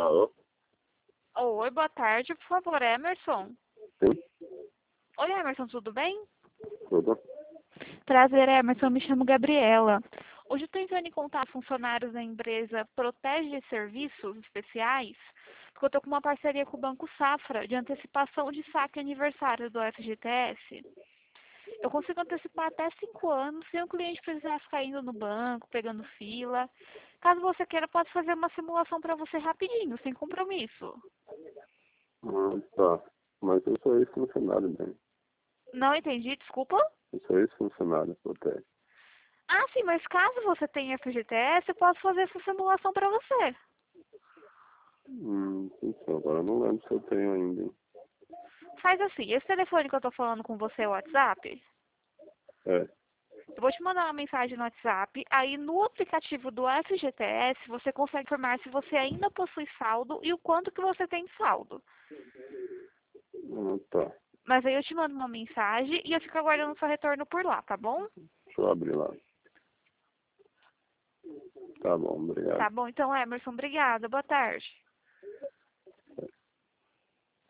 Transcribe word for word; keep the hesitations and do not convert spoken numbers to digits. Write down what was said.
Alô? Oi, boa tarde, por favor, Emerson. Sim, Oi, Emerson, tudo bem? tudo. Prazer, Emerson, me chamo Gabriela. Hoje eu estou entrando em contato com funcionários da empresa Protege Serviços Especiais, porque eu estou com uma parceria com o Banco Safra de antecipação de saque aniversário do F G T S. Eu consigo antecipar até cinco anos sem o cliente precisar ficar indo no banco, pegando fila. Caso você queira, posso fazer uma simulação para você rapidinho, sem compromisso. Ah, tá. Mas eu sou ex-funcionário bem. Não entendi, desculpa? Eu sou ex-funcionário, protege. Ah, sim, mas caso você tenha F G T S, eu posso fazer essa simulação para você. Hum, então, agora eu não lembro se eu tenho ainda, hein? Faz assim, esse telefone que eu tô falando com você é o WhatsApp? É. Eu vou te mandar uma mensagem no WhatsApp, aí no aplicativo do F G T S você consegue informar se você ainda possui saldo e o quanto que você tem de saldo. Ah, tá. Mas aí eu te mando uma mensagem e eu fico aguardando seu retorno por lá, tá bom? Deixa eu abrir lá. Tá bom, obrigado. Tá bom, então Emerson, obrigada, boa tarde.